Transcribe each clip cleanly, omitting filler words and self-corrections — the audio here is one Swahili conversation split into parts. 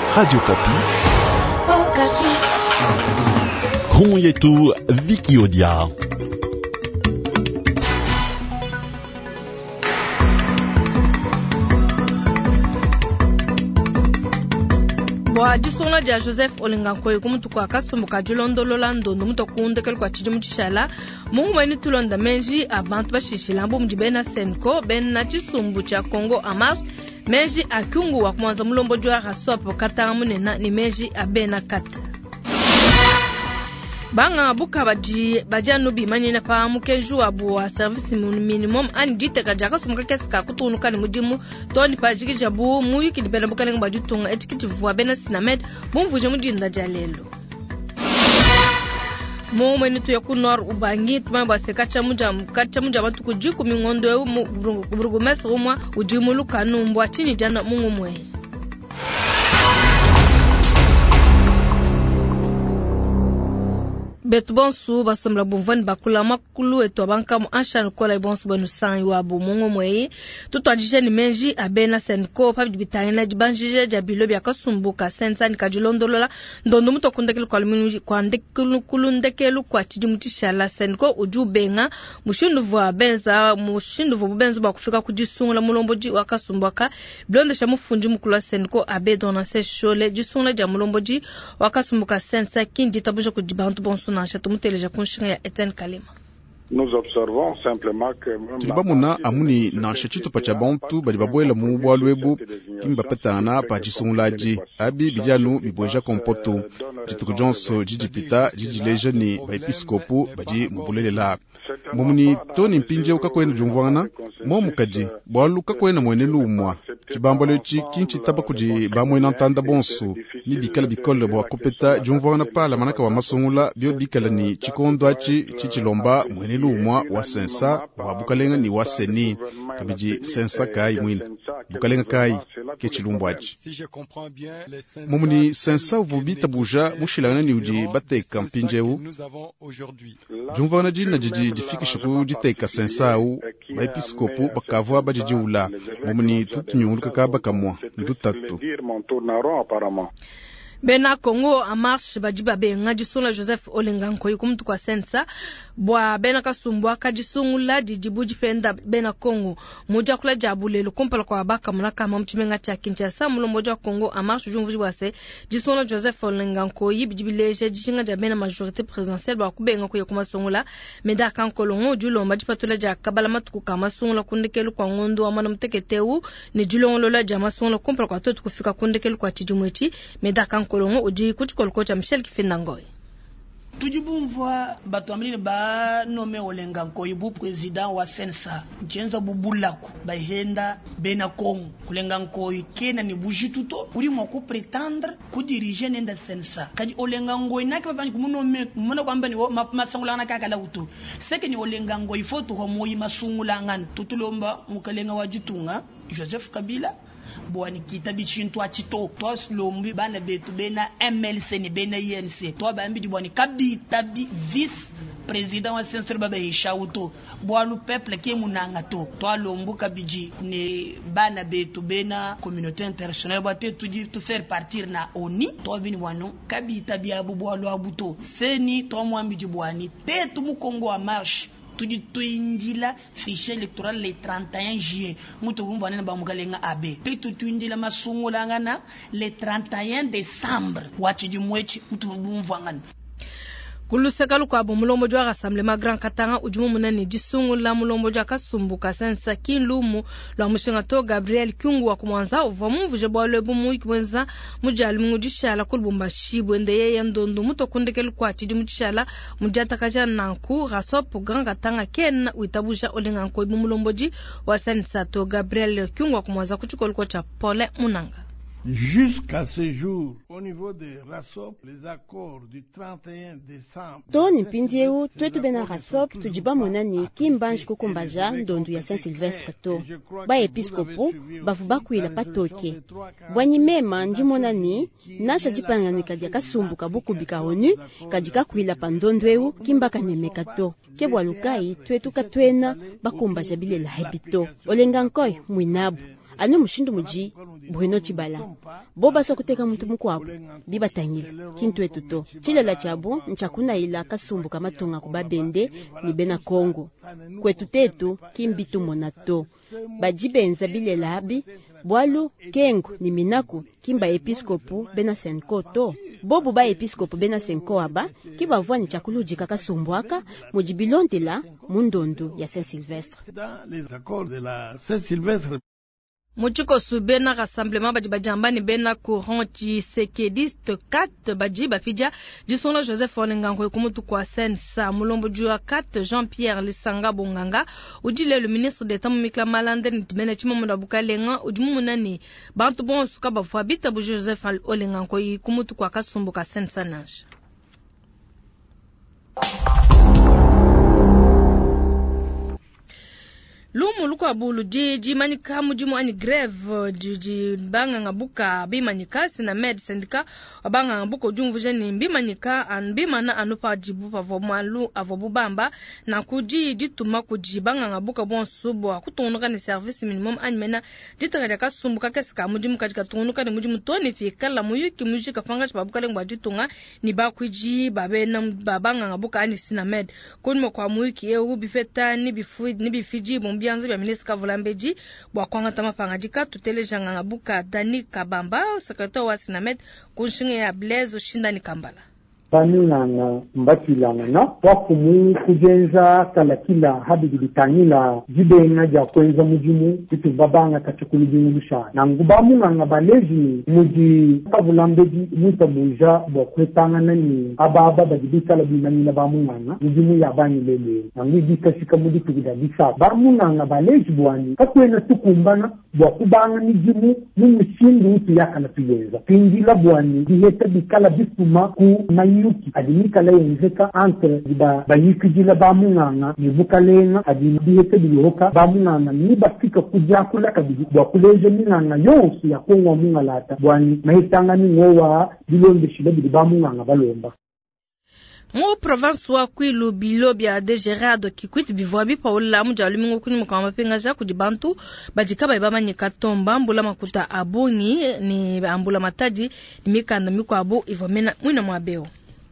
Radio Kapi. Kapi. Huu yetu Viki Odia. Jisona ja Joseph Olengankoy kumutukwa kasumbuka julondolola ndondo mutokunde kelkwa chijimu chishala mungu mweni tulonda menji abantu bashishila mbu mjibena senko ben na chisumbu cha Kongo Amas menji akungu wa kumwanza mulombo jwa rasopo katanga munena ni menji abena kata banga buka bajanu bi manyina pa mukenju abu wa service minimum an dite ka jaka sumka keska kutunuka ni mudimu toni pa jigi jabu muyiki dibena buka ngba jutunga etikiti vwa bena sinamed bumvuje mudinda jalelo mweni tu yakunor ubangi tumba sekacha muja bantu kujiku mingondo mu burugumesa umwa ujimulu kanumbu atini jana mungu mwe betu bonsu basomla buvani bakula makulu eto banka mu anshan kola bonsu banu san wa bu mungu mwe tuto ajije ni menji abena senko pa bitangina jibanjije jabilo bya kasumbuka sensa ni kajulondolola ndondo muto kundekele kwa minu kwa ndekulu kulundekelu kwa chidimutishala senko ujubenga mushindu vwa benza mushindu vwa benzo bakufika kujisungula mulomboji wakasumbuka blonde shamufunji mukula senko abedo na se shole jisungula ja mulomboji wakasumbuka sensa kindi tabuje kujibantu bonsu nous observons simplement que Tilibamuna amuni na shachito pacha bantu bali babwela mu bwalwebu kimba petana pa jisungulaji abi bijanu biboja kompoto jituko jonso jijipita jijilejeni ba episkopu baji mubulelela mumuni toni mpinje ukakwena jumvana mo mukaji bwalu kakwena mwenelu umwa chibambole chi kinchi taba kuji bamwena ntanda bonso ni bikala bikole bwa kopeta jumvana pala manaka wa masungula bio bikala ni chikondo achi chichilomba mwenelu umwa wa sensa wa bukalenga ni wa seni kabiji sensa kai mwina bukalenga kai kechilumbwaji mumuni sensa uvubita buja mushilana ni uji bateka mpinjeu jumvana jina jiji jifikisha kujiteka sensau ba episkopu bakavwa bajijiula mumuni tutinyuluka kabakamwa ndutatu bena Kongo Amas bajiba benga jisuna Joseph Olengankoy kumtu kwa sensa bwa bena kasumbwa kajisungula dijibuji fenda bena Kongo moja kula jabulelo kompala kwa baka mulaka mamchimenga cha Kinshasa mulomboja Kongo Amas jumvuji wase jisuna Joseph Olengankoy bijibileje jishinga ja bena majorité présidentielle bwa kubenga ko yakuma sungula meda kankolongo julomba jipatula ja kabala matuku kama sungula kundekelu kwa ngondo amana mteketeu ni julongo la jama sungula kompala kwa totu kufika kundekelu kwa tijumwechi meda kolongo uji kuchikoloko cha Michel Kifindangoy tujibumvwa batu amini ba nome Olengankoy bu president wa sensa nchenza bubulaku bahenda bena Kongo Olengankoy kena ni bujituto uri moko pretendre ku diriger nenda sensa kaji Olengankoy naki bafanya kumunome mona kwamba ni masungula na kakala utu seke ni Olengankoy foto ho moyi masungula ngan tutulomba mukalenga wajitunga Joseph Kabila bwani kita bichintu achito to lombi bana betu bena MLC ni bena INC to bambi bwani kabita vice president wa sense baba ishauto bwalu peuple ke munanga to lombu kabiji ne bana betu bena communauté internationale bate tu faire partir na ONU to bini wano kabita biabu bwalu abuto seni to mwambi bwani tetu mu Kongo wa marche tuindila fichier électoral le 31 juillet mutu kumva nena ba mukalenga abe tuindila masungula ngana le 31 décembre wachiji mwechi mutu kumva ngana kulusekalu kwa mulombo jwa rassemblement grand katanga ujumu munani jisungula mulombo jwa kasumbuka sensa kinlumu lwa mushinga to Gabriel Kyungu wa kumwanza uvamu vuje bwale bumu ikwenza mujali mujishala kulbumba shibu ndeye yandondu muto kundekelu kwa chidi mujishala mujata kaja nanku rasop grand katanga ken uitabuja Olengankoy mulomboji wa sensa to Gabriel Kyungu wa kumwanza kuchikolu cha Pole Munanga. Jusqu'à ce jour, au niveau de RASOP, les accords du 31 décembre... Toni mpindieu, twetu bena RASOP, tujiba monani, kimbanji kukumbaja, ndondu ya Saint-Sylvestre to. Ba episkopu, bafubaku ila patoke. Bwanyi mema, nji monani, nasha jipangani kadia kasumbu kabuku bika ONU, kadika kuila pandondweu, kimbaka nemeka to. Kebwa lukai, twetu katwena, bakumbaja bile la hebito. Olengankoy, mwinabu. anu mushindu muji Bruno Chibala boba so kuteka muntu mukwabo bibatangila kintu etuto chilela chabo nchakuna ila kasumbu kamatunga kubabende ni bena Kongo kwetu tetu kimbitu monato bajibenza bilela abi bwalu kengo ni minaku kimba episkopu bena senkoto bobu ba episkopu bena senko aba kiba vwani chakuluji kakasumbwaka mujibilontela mundondu ya Saint-Sylvestre. Muchiko su bena rassemblement baji bajambani bena courant Tshisekidiste 4 baji bafija disona Joseph Olenganko kumutu kwa sensa mulombo jua 4 Jean-Pierre Lisanga Bonganga udile le ministre d'État Mumikla Malande nitmene chimomuda bukalenga udimumunani bantu bon suka bafabita bu Joseph Olenganko kumutu kwa kasumbu ka sensa nash. Lumu luko abulu ji manika mujimu ani greve ji banga ngabuka bimanika sina med syndicat abanga ngabuka ujumvuje ni bimanika an bimana anupa jibu pavomalu avobubamba na kuji dituma kuji banga ngabuka bon subo kutonuka ni service minimum anmena ditanga kasumbuka kesika mujimu katika tonuka ni mujimu toni fi kala muyuki mujika fanga babuka lengwa ditunga ni bakuji babena babanga ngabuka ani sina med kunmo kwa muyuki eu bifeta ni bifiji bianze bya ministre Vulambeji bwa kwanga tamafangajika tutelejanga ngabuka Dani Kabamba secrétaire wa Sinamed kunshinga ya Blaise Shindani Kambala banunanga mbatilanga na wakumu kujenza kala habidi bitanyila jibenga ja kwenza mujimu bitu babanga kachukulujingulusha na ngubamu nga baleji muji Vulambeji mutabuja bwa kwetanga nani ababa badibika la bimanila bamunanga mujimu ya bani lele na ngibika shika mudi tugida bisa bamunanga baleji bwani kakwena tukumbana bwa kubanga mujimu mumushindu uti yakana tuyenza pingila bwani diheta bikala bisuma ku yuki adimika la yenzeka entre ba yikijila bamunganga nibukalenga adimihete biyoka bamunganga ni bafika kujakula kabidi bwa kuleje minganga yonsi yakongwa mungalata bwani mahitanga ni ngowa bilonde shibedi bamunganga balomba. Mu province wa Kwilu bilobya de Gerard Kikwit bivwabi paula mujalu mingo kuni mukama pengaja kudibantu bajikaba ibama nyikatomba mbula makuta abungi ni ambula mataji nimikanda miko abu ivomena mwina mwabeo.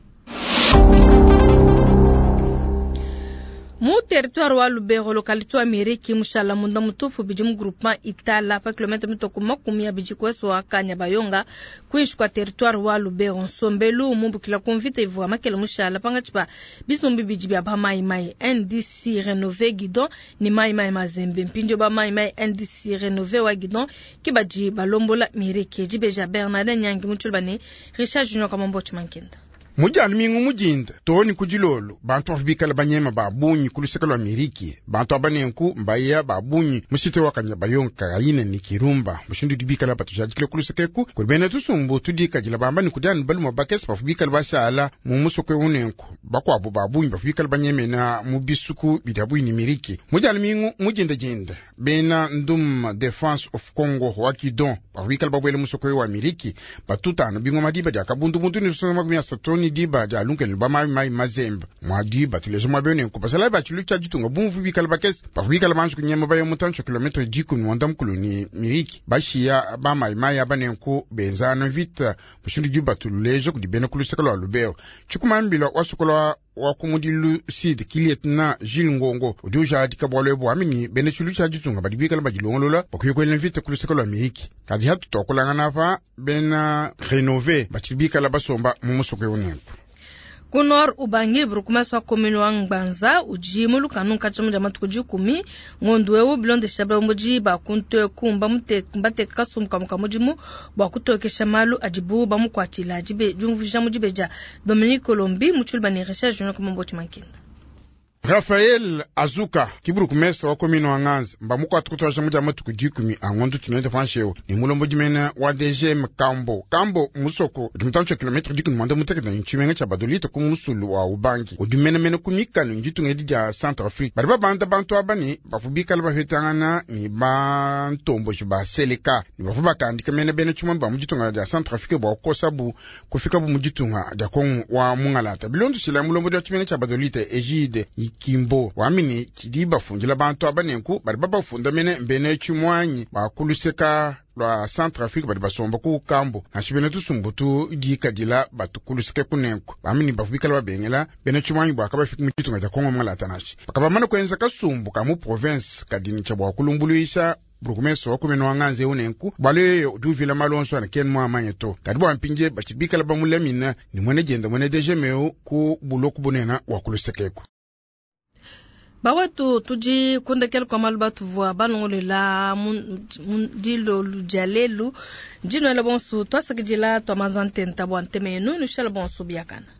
Mu territoire wa Lubero localité wa Miriki mushala munda mutufu bijimu groupement Itala pa kilometre mitoko makumi ya bijikweso wa Kanya Bayonga kuishwa territoire wa Lubero Sombelu mumbu kila konvite ivuwa makele mushala panga chipa bisombi bijibi ya ba mai NDC rénové guidon ni mai mazembe mpinjo ba mai NDC rénové wa guidon kibaji balombola Miriki jibeja Bernard Nyangi muchulbani Richard Junior kamambo chimankenda mujali mingu mujinda toni kujilolo bantu afibikala banyema babunyi kulusekala wa Miriki bantu abanenku mbaya babunyi musite wakanya bayonka ayine ni Kirumba mushindu dibikala batujajikile kulusekeku kulibena tusumbu tudika jila bambani kudani balu mabakesi bafibikala bashala mumusokwe unenku bakwabo babunyi bafibikala banyeme na mubisuku bidabuyi ni Miriki mujali mingu mujinda jinda bena ndum Defense of Congo wakidon bafibikala babwele musokwe wa Miriki batutana bingo madiba jakabundu mundu ni susama kumia satoni diba ja lunkele ba mai mazembe mwadiba tulezo mabene kupasala ba chilucha jitunga bumvu bikala bakes bafubikala manzu kunyema bayo mutancho kilometre 10 mwanda mkuluni Miriki bashia ba mai abanenko benzana vite mushindu diba tulezo kudibena kulusekala Lubero chukumambila wasukola wakumudilu sid kilietna Gilles Ngongo uduja adikabwalo ebo amini bene chilucha jitunga badibikala bajilongolola bakuyekwele vite kulusekala Miriki kadi hatu tokolanga nafa bena rénové bachibikala basomba mumusokwe unenko kunor ubangi brukumeswa komino wangbanza ujimulu kanun kachamu jamatu kujikumi ngondwewu blonde shabra muji bakunto kumba mbate kasum kamukamujimu bakutoke shamalu ajibu bamukwatila ajibe jumvija mujibeja Dominique Colombi muchulbani recherche no kombochi mankinda Rafael Azuka kiburu kumesa wa komino wanganza mbamuko atukutoasha muja matu kujikumi angondu tunete fansheo ni mulombo jimena wa DGM Kambo musoko dumtancho kilometre dikun mwanda muteke na nchimenga cha badolito kumusulu wa ubangi udumene mene kumika njitu ngedi ja Centrafrique bariba banda bantu abani bafubika laba hetangana ni bantombo juba seleka ni bafubaka andika mene bene chumamba mujitu nga ja Centrafrique bwa kosabu kufika bu mujitu nga ja kongu wa mungalata bilondu sila mulombo ja chimenga cha badolito Egide kimbo wamini kidi bafungila bantu abanenku bari babafunda mene mbene chimwanyi bakuluseka lwa Centrafrique bari basomba ku kambo ashibene tusumbutu gikadila batukulusike kunenku bamini bafubikala babengela bene chimwanyi bwakaba fika mu kitunga cha Kongo mwalatanashi bakaba mana kwenza kasumbu ka mu province kadini cha bwakulumbuluisha Brukumeso wakumeno wanganze unenku baleyo duvila malonso na ken mwa manyeto kadibo wampinje bachibikala bamulemina ni mwene jenda mwene dejemeo ku buloku bunena wakulusekeko bawatu tuji kundekel kwa maluba tuvua banongole la dilo lujalelu jino la bonsu twasakijila twa mazantenta bwanteme nu nushela bonsu biakana